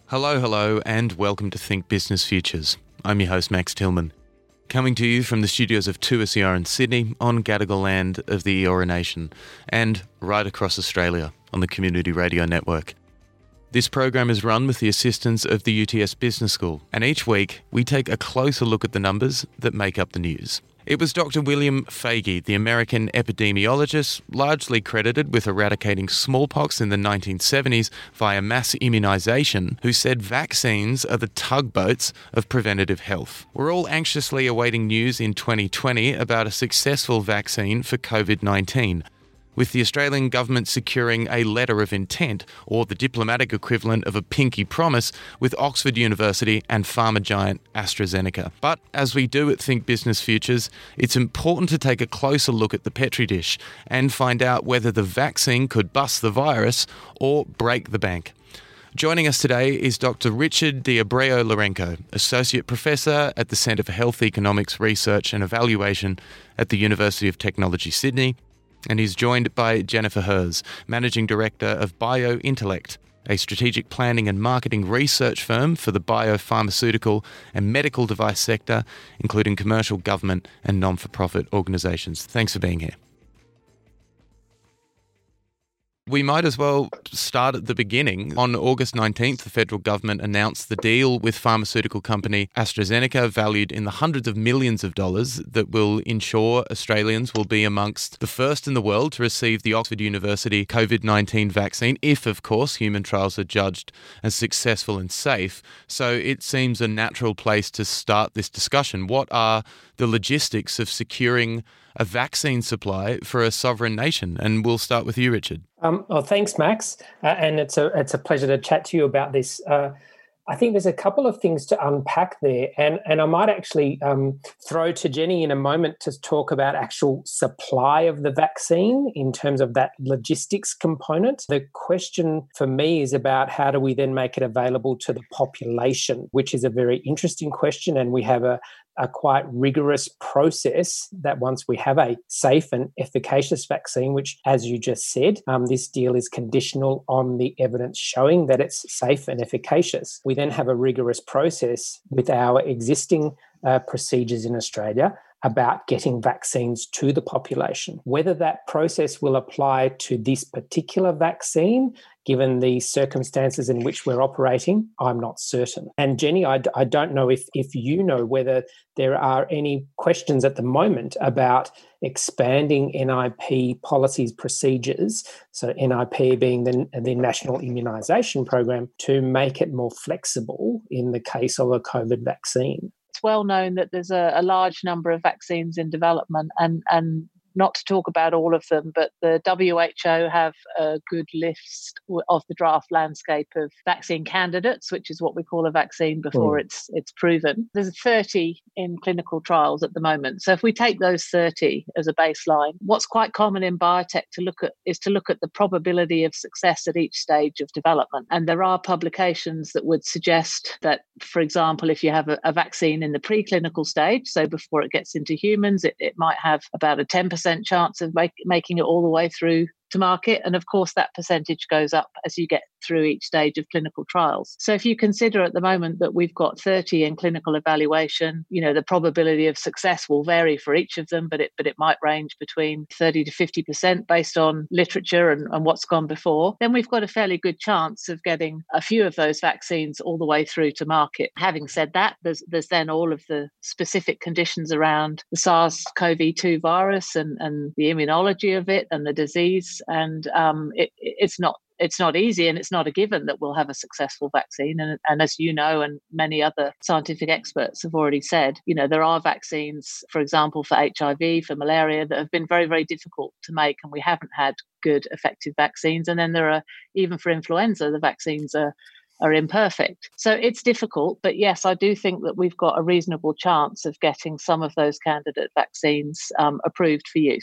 Hello, and welcome to Think Business Futures. I'm your host, Max Tillman, coming to you from the studios of 2SER in Sydney on Gadigal land of the Eora Nation and right across Australia on the Community Radio Network. This program is run with the assistance of the UTS Business School, and each week we take a closer look at the numbers that make up the news. It was Dr. William Foege, the American epidemiologist, largely credited with eradicating smallpox in the 1970s via mass immunisation, who said vaccines are the tugboats of preventative health. We're all anxiously awaiting news in 2020 about a successful vaccine for COVID-19, with the Australian government securing a letter of intent, or the diplomatic equivalent of a pinky promise, with Oxford University and pharma giant AstraZeneca. But as we do at Think Business Futures, it's important to take a closer look at the Petri dish and find out whether the vaccine could bust the virus or break the bank. Joining us today is Dr. Richard de Abreu-Lourenco, Associate Professor at the Centre for Health Economics Research and Evaluation at the University of Technology, Sydney, and he's joined by Jennifer Herz, Managing Director of BioIntellect, a strategic planning and marketing research firm for the biopharmaceutical and medical device sector, including commercial, government and non-for-profit organisations. Thanks for being here. We might as well start at the beginning. On August 19th, the federal government announced the deal with pharmaceutical company AstraZeneca, valued in the hundreds of millions of dollars, that will ensure Australians will be amongst the first in the world to receive the Oxford University COVID-19 vaccine, if, of course, human trials are judged as successful and safe. So it seems a natural place to start this discussion. What are the logistics of securing a vaccine supply for a sovereign nation? And we'll start with you, Richard. Thanks, Max. And it's a pleasure to chat to you about this. I think there's a couple of things to unpack there. And I might actually throw to Jenny in a moment to talk about actual supply of the vaccine in terms of that logistics component. The question for me is about how do we then make it available to the population, which is a very interesting question. And we have a quite rigorous process that once we have a safe and efficacious vaccine, which, as you just said, this deal is conditional on the evidence showing that it's safe and efficacious. We then have a rigorous process with our existing procedures in Australia about getting vaccines to the population. Whether that process will apply to this particular vaccine, given the circumstances in which we're operating, I'm not certain. And Jenny, I don't know if you know whether there are any questions at the moment about expanding NIP policies, procedures, so NIP being the National Immunisation Program, to make it more flexible in the case of a COVID vaccine. It's well known that there's a large number of vaccines in development, and not to talk about all of them, but the WHO have a good list of the draft landscape of vaccine candidates, which is what we call a vaccine before it's proven. There's 30 in clinical trials at the moment. So if we take those 30 as a baseline, what's quite common in biotech to look at the probability of success at each stage of development. And there are publications that would suggest that, for example, if you have a vaccine in the preclinical stage, so before it gets into humans, it might have about a 10% chance of making it all the way through to market. And of course, that percentage goes up as you get through each stage of clinical trials. So if you consider at the moment that we've got 30 in clinical evaluation, the probability of success will vary for each of them, but it might range between 30 to 50% based on literature and what's gone before, then we've got a fairly good chance of getting a few of those vaccines all the way through to market. Having said that, there's then all of the specific conditions around the SARS-CoV-2 virus and the immunology of it and the disease. And it's not easy, and it's not a given that we'll have a successful vaccine. And as you know, and many other scientific experts have already said, there are vaccines, for example, for HIV, for malaria, that have been very, very difficult to make, and we haven't had good, effective vaccines. And then there are, even for influenza, the vaccines are imperfect. So it's difficult, but yes, I do think that we've got a reasonable chance of getting some of those candidate vaccines approved for use.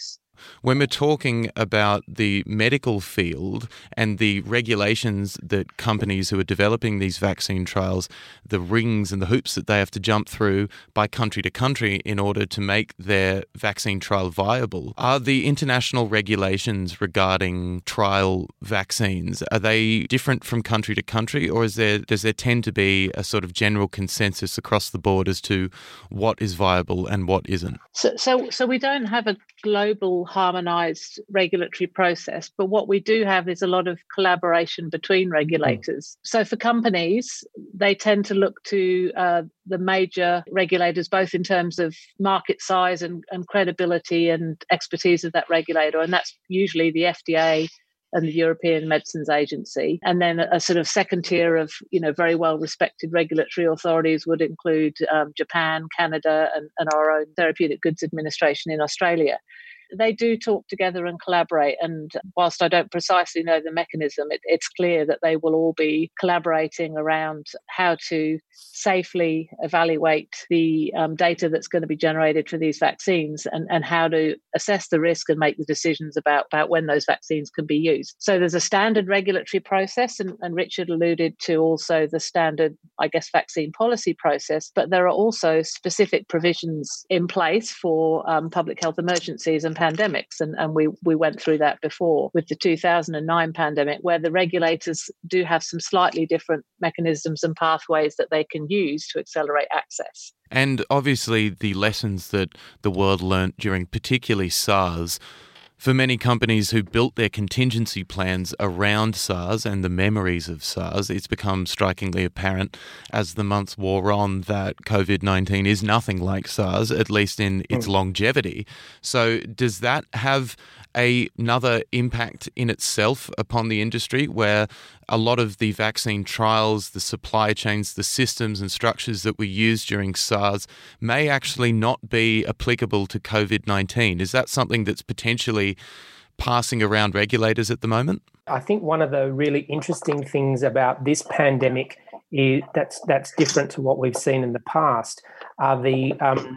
when we're talking about the medical field and the regulations that companies who are developing these vaccine trials, the rings and the hoops that they have to jump through by country to country in order to make their vaccine trial viable, are the international regulations regarding trial vaccines, are they different from country to country, or does there tend to be a sort of general consensus across the board as to what is viable and what isn't? So we don't have a global harmonized regulatory process, but what we do have is a lot of collaboration between regulators. So for companies, they tend to look to the major regulators, both in terms of market size and credibility and expertise of that regulator. And that's usually the FDA and the European Medicines Agency. And then a sort of second tier of, very well-respected regulatory authorities would include Japan, Canada, and our own Therapeutic Goods Administration in Australia. They do talk together and collaborate. And whilst I don't precisely know the mechanism, it's clear that they will all be collaborating around how to safely evaluate the data that's going to be generated for these vaccines and how to assess the risk and make the decisions about when those vaccines can be used. So there's a standard regulatory process, and Richard alluded to also the standard, vaccine policy process, but there are also specific provisions in place for public health emergencies and pandemics. And we went through that before with the 2009 pandemic, where the regulators do have some slightly different mechanisms and pathways that they can use to accelerate access. And obviously the lessons that the world learnt during particularly SARS, for many companies who built their contingency plans around SARS and the memories of SARS, it's become strikingly apparent as the months wore on that COVID-19 is nothing like SARS, at least in its longevity. So does that have another impact in itself upon the industry, where a lot of the vaccine trials, the supply chains, the systems and structures that we used during SARS may actually not be applicable to COVID-19? Is that something that's potentially passing around regulators at the moment? I think one of the really interesting things about this pandemic is that's different to what we've seen in the past are the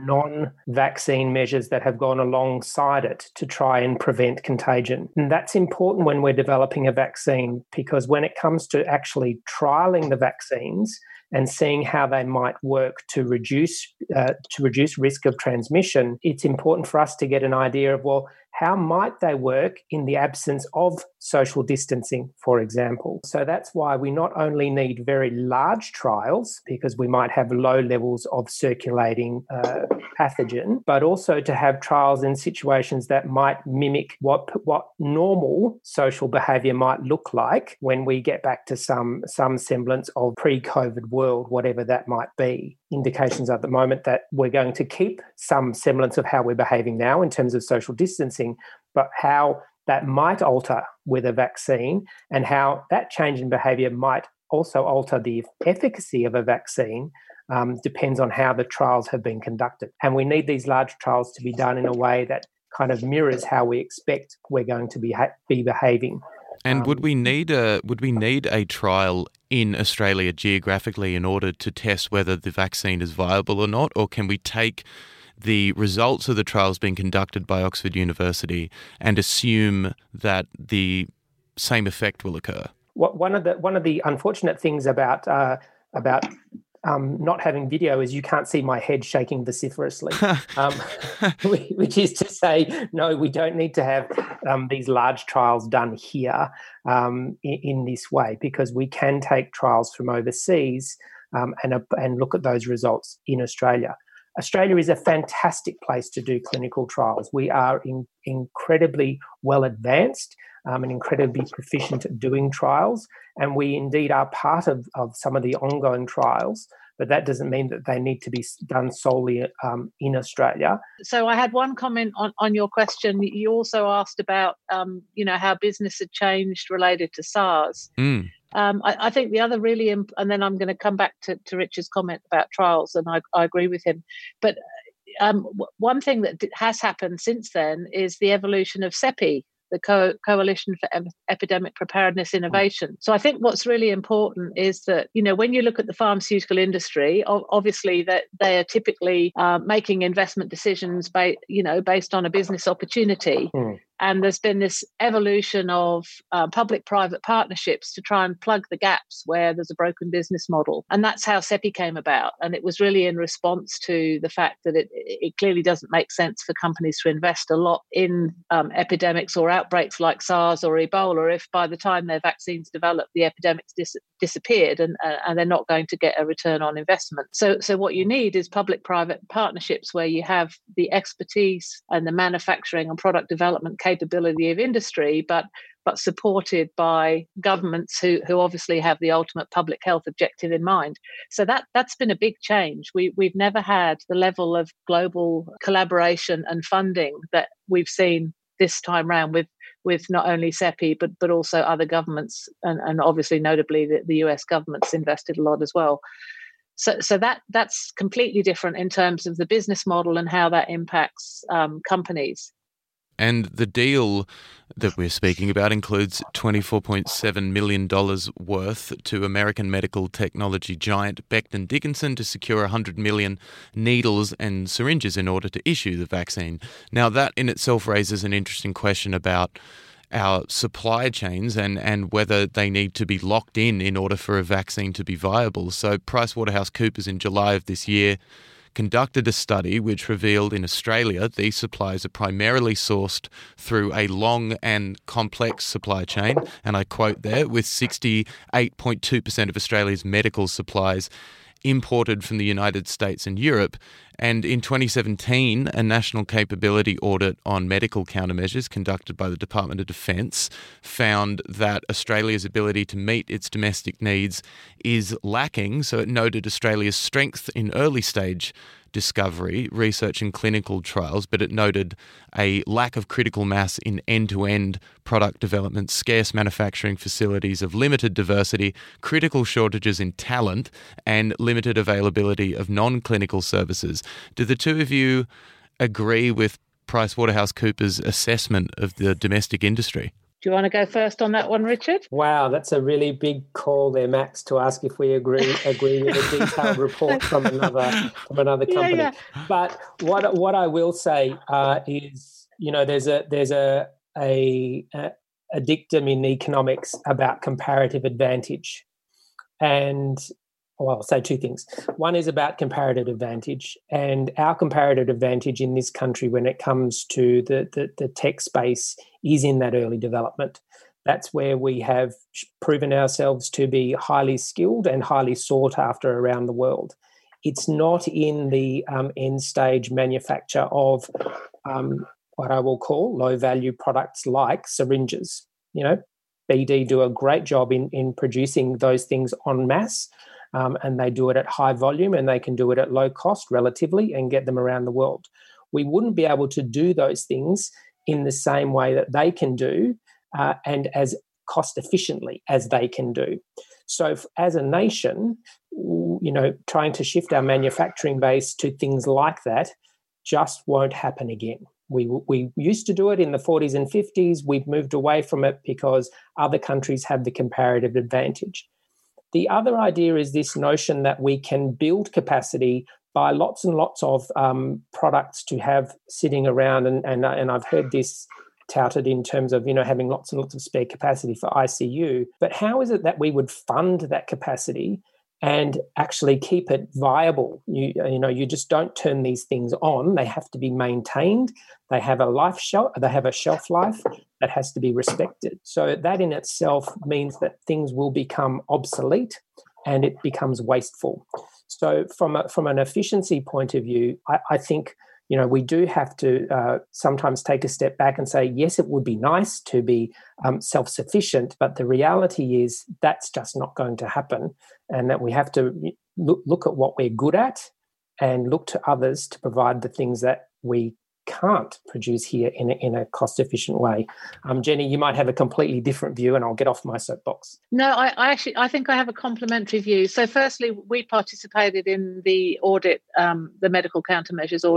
non-vaccine measures that have gone alongside it to try and prevent contagion. And that's important when we're developing a vaccine, because when it comes to actually trialling the vaccines and seeing how they might work to reduce risk of transmission, it's important for us to get an idea of, well, how might they work in the absence of social distancing, for example? So that's why we not only need very large trials, because we might have low levels of circulating pathogen, but also to have trials in situations that might mimic what normal social behaviour might look like when we get back to some semblance of pre-COVID world, whatever that might be. Indications at the moment that we're going to keep some semblance of how we're behaving now in terms of social distancing, but how that might alter with a vaccine and how that change in behaviour might also alter the efficacy of a vaccine depends on how the trials have been conducted. And we need these large trials to be done in a way that kind of mirrors how we expect we're going to be behaving. And would we need a trial in Australia geographically in order to test whether the vaccine is viable or not? Or can we take the results of the trials being conducted by Oxford University and assume that the same effect will occur? One of the unfortunate things about not having video is you can't see my head shaking vociferously, which is to say, no, we don't need to have these large trials done here in this way, because we can take trials from overseas and look at those results in Australia. Australia is a fantastic place to do clinical trials. We are incredibly well advanced and incredibly proficient at doing trials, and we indeed are part of some of the ongoing trials, but that doesn't mean that they need to be done solely in Australia. So I had one comment on your question. You also asked about how business had changed related to SARS. I think the other really, and then I'm going to come back to Richard's comment about trials, and I agree with him. But one thing that has happened since then is the evolution of CEPI, the Coalition for Epidemic Preparedness Innovation. So I think what's really important is that, when you look at the pharmaceutical industry, obviously that they are typically making investment decisions based on a business opportunity. And there's been this evolution of public-private partnerships to try and plug the gaps where there's a broken business model. And that's how CEPI came about. And it was really in response to the fact that it clearly doesn't make sense for companies to invest a lot in epidemics or outbreaks like SARS or Ebola if by the time their vaccines develop, the epidemics disappeared and they're not going to get a return on investment. So what you need is public-private partnerships where you have the expertise and the manufacturing and product development capability of industry, but supported by governments who obviously have the ultimate public health objective in mind. So that's been a big change. We've never had the level of global collaboration and funding that we've seen this time round with not only CEPI but also other governments, and obviously notably the US government's invested a lot as well. So that's completely different in terms of the business model and how that impacts companies. And the deal that we're speaking about includes $24.7 million worth to American medical technology giant Becton Dickinson to secure 100 million needles and syringes in order to issue the vaccine. Now, that in itself raises an interesting question about our supply chains and whether they need to be locked in order for a vaccine to be viable. So PricewaterhouseCoopers in July of this year conducted a study which revealed in Australia these supplies are primarily sourced through a long and complex supply chain, and I quote there, with 68.2% of Australia's medical supplies imported from the United States and Europe. And in 2017, a national capability audit on medical countermeasures conducted by the Department of Defence found that Australia's ability to meet its domestic needs is lacking. So it noted Australia's strength in early stage discovery, research and clinical trials, but it noted a lack of critical mass in end-to-end product development, scarce manufacturing facilities of limited diversity, critical shortages in talent, and limited availability of non-clinical services. Do the two of you agree with PricewaterhouseCoopers' assessment of the domestic industry? Do you want to go first on that one, Richard? Wow, that's a really big call there, Max, to ask if we agree with a detailed report from another company. Yeah. But what I will say is, there's a dictum in economics about comparative advantage, and I'll say two things. One is about comparative advantage, and our comparative advantage in this country when it comes to the tech space is in that early development. That's where we have proven ourselves to be highly skilled and highly sought after around the world. It's not in the end stage manufacture of what I will call low-value products like syringes. BD do a great job in producing those things en masse. And they do it at high volume and they can do it at low cost relatively and get them around the world. We wouldn't be able to do those things in the same way that they can do and as cost efficiently as they can do. So as a nation, trying to shift our manufacturing base to things like that just won't happen again. We used to do it in the 40s and 50s. We've moved away from it because other countries have the comparative advantage. The other idea is this notion that we can build capacity by lots and lots of products to have sitting around, and I've heard this touted in terms of having lots and lots of spare capacity for ICU. But how is it that we would fund that capacity and actually keep it viable? You just don't turn these things on; they have to be maintained. They have a shelf life that has to be respected. So that in itself means that things will become obsolete and it becomes wasteful. So from an efficiency point of view, I think we do have to sometimes take a step back and say, yes, it would be nice to be self-sufficient, but the reality is that's just not going to happen, and that we have to look at what we're good at and look to others to provide the things that we can't produce here in a cost-efficient way. Jenny, you might have a completely different view, and I'll get off my soapbox. No, I think I have a complementary view. So firstly, we participated in the audit, the medical countermeasures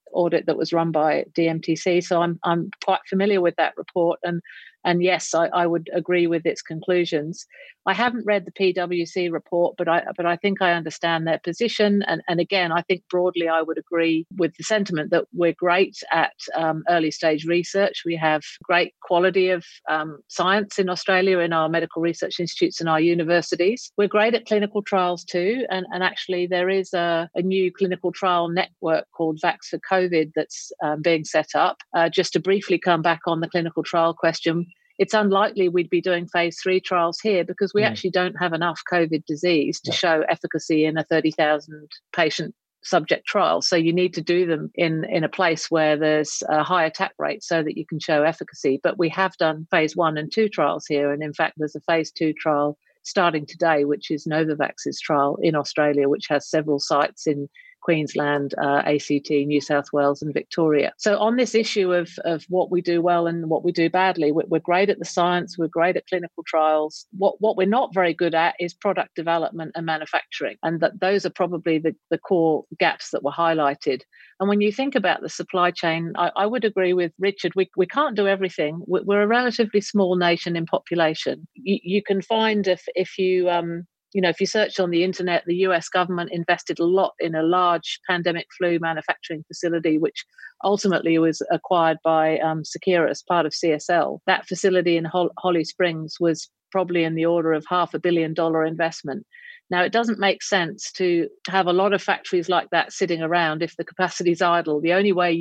audit that was run by DMTC. So I'm quite familiar with that report, and yes, I would agree with its conclusions. I haven't read the PwC report, but I think I understand their position. And again, I think broadly I would agree with the sentiment that we're great at early stage research. We have great quality of science in Australia in our medical research institutes and our universities. We're great at clinical trials too. And actually there is a new clinical trial network called Vax for COVID that's being set up. Just to briefly come back on the clinical trial question, it's unlikely we'd be doing phase 3 trials here because we actually don't have enough COVID disease to show efficacy in a 30,000 patient subject trial. So you need to do them in a place where there's a high attack rate so that you can show efficacy. But we have done phase 1 and 2 trials here. And in fact, there's a phase 2 trial starting today, which is Novavax's trial in Australia, which has several sites in Queensland, ACT, New South Wales and Victoria. So on this issue of what we do well and what we do badly, we're great at the science, we're great at clinical trials. What we're not very good at is product development and manufacturing. And those are probably the core gaps that were highlighted. And when you think about the supply chain, I would agree with Richard, we can't do everything. We're a relatively small nation in population. You can find if you search on the internet, the US government invested a lot in a large pandemic flu manufacturing facility, which ultimately was acquired by Seqirus as part of CSL. That facility in Holly Springs was probably in the order of $500 million investment. Now, it doesn't make sense to have a lot of factories like that sitting around if the capacity is idle. The only way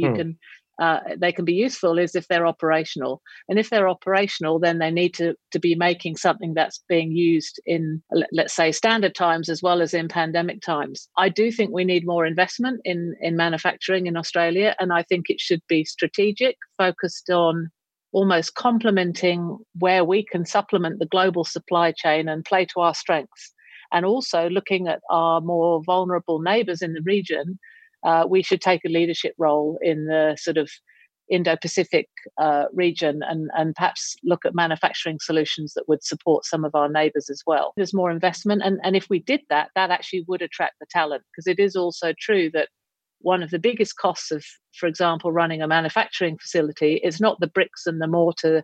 they can be useful is if they're operational. And if they're operational, then they need to be making something that's being used in, let's say, standard times as well as in pandemic times. I do think we need more investment in manufacturing in Australia, and I think it should be strategic, focused on almost complementing where we can supplement the global supply chain and play to our strengths. And also looking at our more vulnerable neighbours in the region, we should take a leadership role in the sort of Indo-Pacific region and perhaps look at manufacturing solutions that would support some of our neighbours as well. There's more investment. And if we did that, that actually would attract the talent, because it is also true that one of the biggest costs of, for example, running a manufacturing facility is not the bricks and the mortar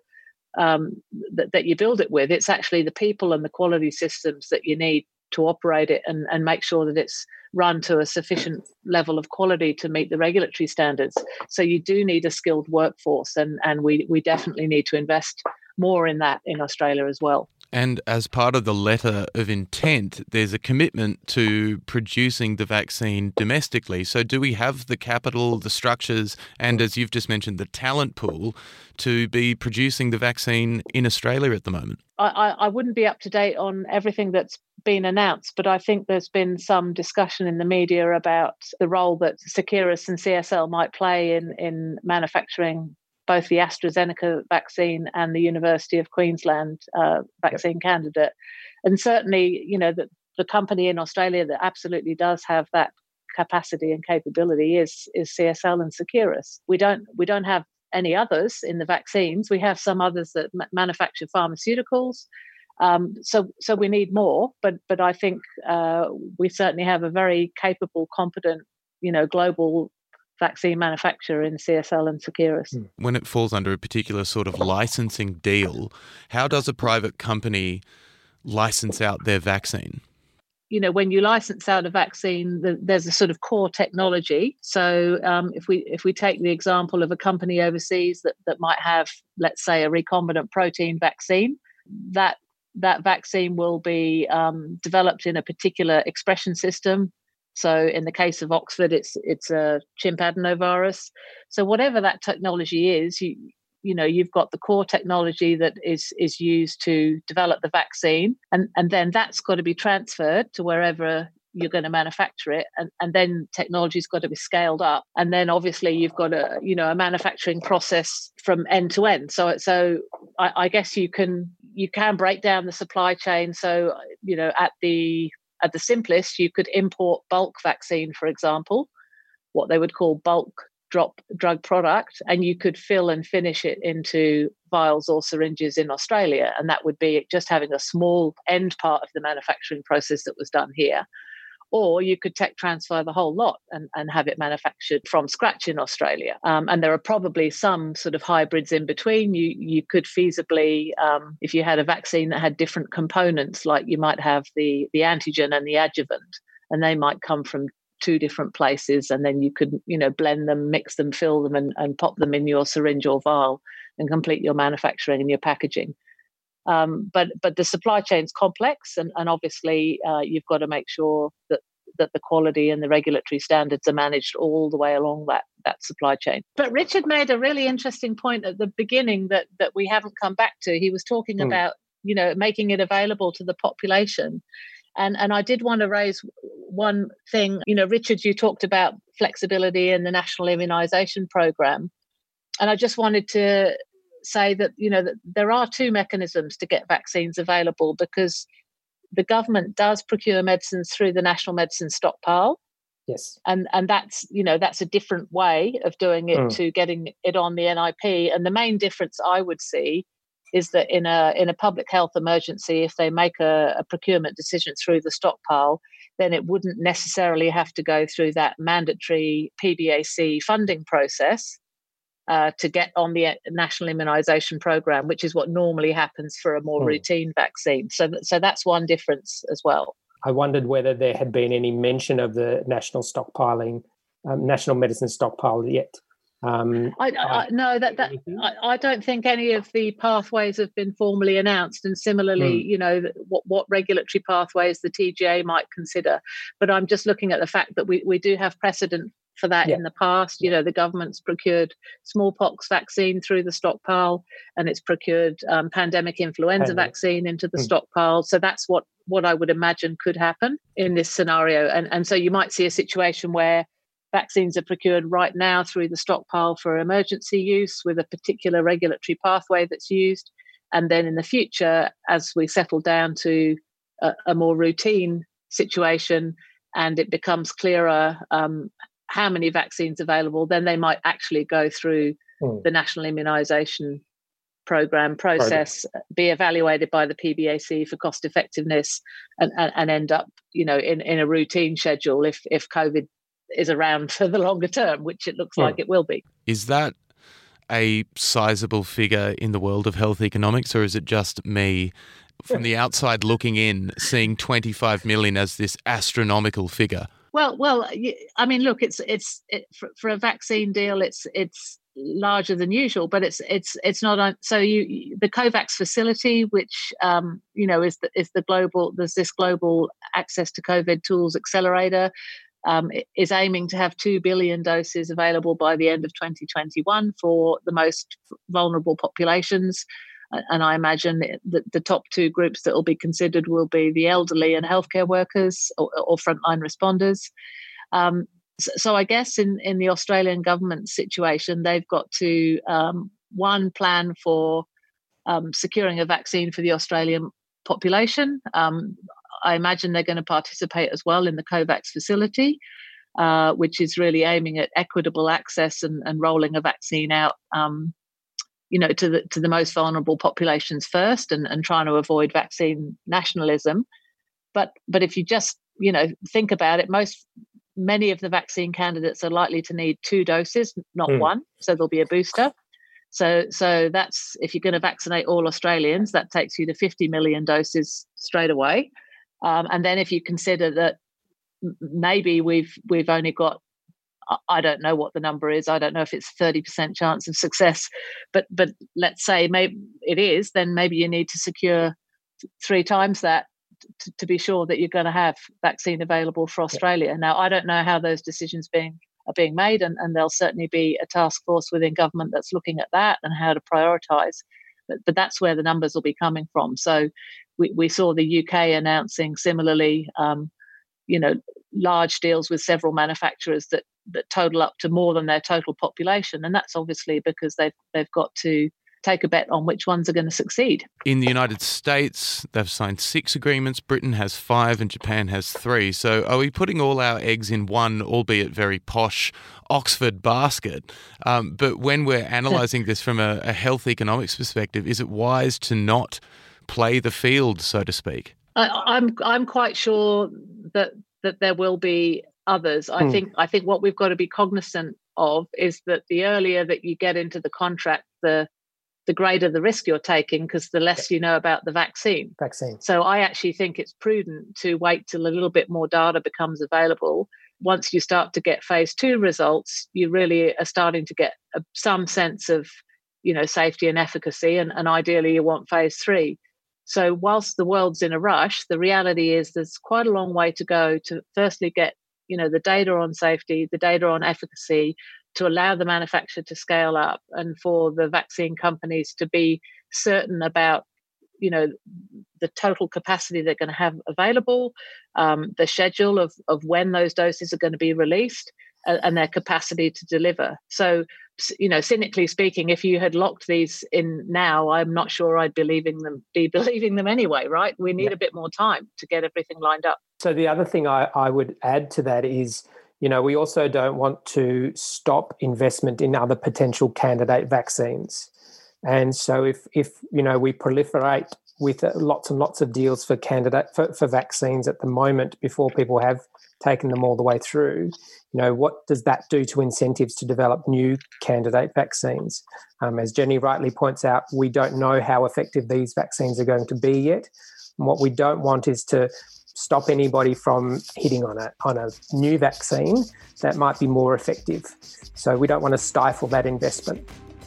that you build it with. It's actually the people and the quality systems that you need to operate it and make sure that it's run to a sufficient level of quality to meet the regulatory standards. So you do need a skilled workforce, and we definitely need to invest more in that in Australia as well. And as part of the letter of intent, there's a commitment to producing the vaccine domestically. So do we have the capital, the structures, and as you've just mentioned, the talent pool to be producing the vaccine in Australia at the moment? I wouldn't be up to date on everything that's been announced, but I think there's been some discussion in the media about the role that Seqirus and CSL might play in manufacturing both the AstraZeneca vaccine and the University of Queensland vaccine candidate. And certainly, the company in Australia that absolutely does have that capacity and capability is CSL and Seqirus. We don't have any others in the vaccines. We have some others that manufacture pharmaceuticals. So we need more, but I think we certainly have a very capable, competent, global vaccine manufacturer in CSL and Seqirus. When it falls under a particular sort of licensing deal, how does a private company license out their vaccine? When you license out a vaccine, there's a sort of core technology. So if we take the example of a company overseas that might have, let's say, a recombinant protein vaccine, that vaccine will be developed in a particular expression system. So in the case of Oxford, it's a chimp adenovirus. So whatever that technology is, you've got the core technology that is used to develop the vaccine, and then that's got to be transferred to wherever you're going to manufacture it, and then technology's got to be scaled up, and then obviously you've got a manufacturing process from end to end. So I guess you can break down the supply chain. So at the simplest, you could import bulk vaccine, for example, what they would call bulk drug product, and you could fill and finish it into vials or syringes in Australia. And that would be just having a small end part of the manufacturing process that was done here. or you could tech transfer the whole lot and have it manufactured from scratch in Australia. And there are probably some sort of hybrids in between. You could feasibly, if you had a vaccine that had different components, like you might have the antigen and the adjuvant, and they might come from two different places, and then you could, blend them, mix them, fill them, and pop them in your syringe or vial and complete your manufacturing and your packaging. But the supply chain's complex, and obviously you've got to make sure that the quality and the regulatory standards are managed all the way along that supply chain. But Richard made a really interesting point at the beginning that we haven't come back to. He was talking about, making it available to the population. And I did want to raise one thing. Richard, you talked about flexibility in the National Immunisation Programme. And I just wanted to say that, that there are two mechanisms to get vaccines available, because the government does procure medicines through the National Medicine Stockpile. Yes. And that's, that's a different way of doing it to getting it on the NIP. And the main difference I would see is that in a public health emergency, if they make a procurement decision through the stockpile, then it wouldn't necessarily have to go through that mandatory PBAC funding process to get on the National Immunisation Programme, which is what normally happens for a more routine vaccine. So that's one difference as well. I wondered whether there had been any mention of the national stockpiling, National Medicine Stockpile yet. I don't think any of the pathways have been formally announced, and similarly, what regulatory pathways the TGA might consider. But I'm just looking at the fact that we do have precedent for that in the past. The government's procured smallpox vaccine through the stockpile, and it's procured pandemic influenza vaccine into the stockpile. So that's what I would imagine could happen in this scenario. And so you might see a situation where vaccines are procured right now through the stockpile for emergency use with a particular regulatory pathway that's used. And then in the future, as we settle down to a more routine situation and it becomes clearer how many vaccines available, then they might actually go through the National Immunisation Programme process, be evaluated by the PBAC for cost effectiveness, and end up, in a routine schedule if COVID is around for the longer term, which it looks like it will be. Is that a sizable figure in the world of health economics, or is it just me from the outside looking in seeing 25 million as this astronomical figure? Well, I mean, look, it's for a vaccine deal, it's larger than usual, but it's not. So the COVAX facility, which is the global, there's this global access to COVID tools accelerator. Is aiming to have 2 billion doses available by the end of 2021 for the most vulnerable populations. And I imagine that the top two groups that will be considered will be the elderly and healthcare workers or frontline responders. So I guess in the Australian government situation, they've got to, one, plan for securing a vaccine for the Australian population. I imagine they're going to participate as well in the COVAX facility, which is really aiming at equitable access and rolling a vaccine out, to the most vulnerable populations first, and trying to avoid vaccine nationalism. But if you just think about it, many of the vaccine candidates are likely to need 2 doses, not one. So there'll be a booster. So that's, if you're going to vaccinate all Australians, that takes you to 50 million doses straight away. And then if you consider that maybe we've only got, I don't know what the number is. I don't know if it's 30% chance of success, but let's say maybe it is, then maybe you need to secure 3 times that to be sure that you're going to have vaccine available for Australia. Yeah. Now, I don't know how those decisions are being made, and there'll certainly be a task force within government that's looking at that and how to prioritise. But that's where the numbers will be coming from. So we saw the UK announcing similarly, large deals with several manufacturers that total up to more than their total population. And that's obviously because they've got to take a bet on which ones are going to succeed. In the United States, they've signed 6 agreements. Britain has 5 and Japan has 3. So are we putting all our eggs in one, albeit very posh, Oxford basket? But when we're analysing this from a health economics perspective, is it wise to not play the field, so to speak? I'm quite sure that that there will be others. I think what we've got to be cognizant of is that the earlier that you get into the contract, the greater the risk you're taking, because the less you know about the vaccine. So I actually think it's prudent to wait till a little bit more data becomes available. Once you start to get phase 2 results, you really are starting to get some sense of, safety and efficacy, and ideally you want phase 3. So whilst the world's in a rush, the reality is there's quite a long way to go to firstly get, the data on safety, the data on efficacy, to allow the manufacturer to scale up, and for the vaccine companies to be certain about, the total capacity they're going to have available, the schedule of when those doses are going to be released, and their capacity to deliver. So, cynically speaking, if you had locked these in now, I'm not sure I'd be believing them anyway, right? We need a bit more time to get everything lined up. So the other thing I would add to that is, we also don't want to stop investment in other potential candidate vaccines. And so if we proliferate with lots and lots of deals for vaccines at the moment before people have taken them all the way through, what does that do to incentives to develop new candidate vaccines? As Jenny rightly points out, we don't know how effective these vaccines are going to be yet. And what we don't want is to stop anybody from hitting on a new vaccine that might be more effective. So we don't want to stifle that investment.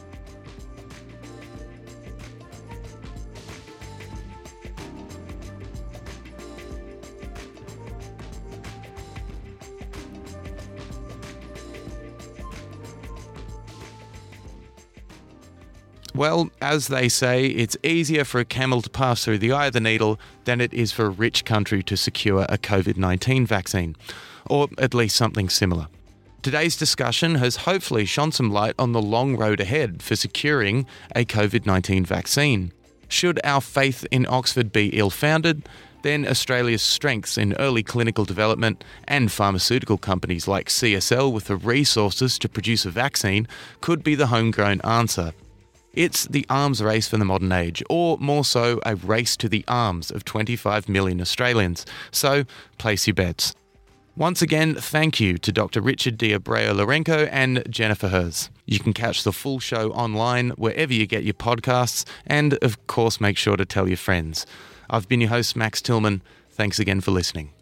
Well, as they say, it's easier for a camel to pass through the eye of the needle than it is for a rich country to secure a COVID-19 vaccine, or at least something similar. Today's discussion has hopefully shone some light on the long road ahead for securing a COVID-19 vaccine. Should our faith in Oxford be ill-founded, then Australia's strengths in early clinical development and pharmaceutical companies like CSL with the resources to produce a vaccine could be the homegrown answer. It's the arms race for the modern age, or more so, a race to the arms of 25 million Australians. So, place your bets. Once again, thank you to Dr. Richard D'Abreu-Lourenco and Jennifer Herz. You can catch the full show online wherever you get your podcasts, and of course, make sure to tell your friends. I've been your host, Max Tillman. Thanks again for listening.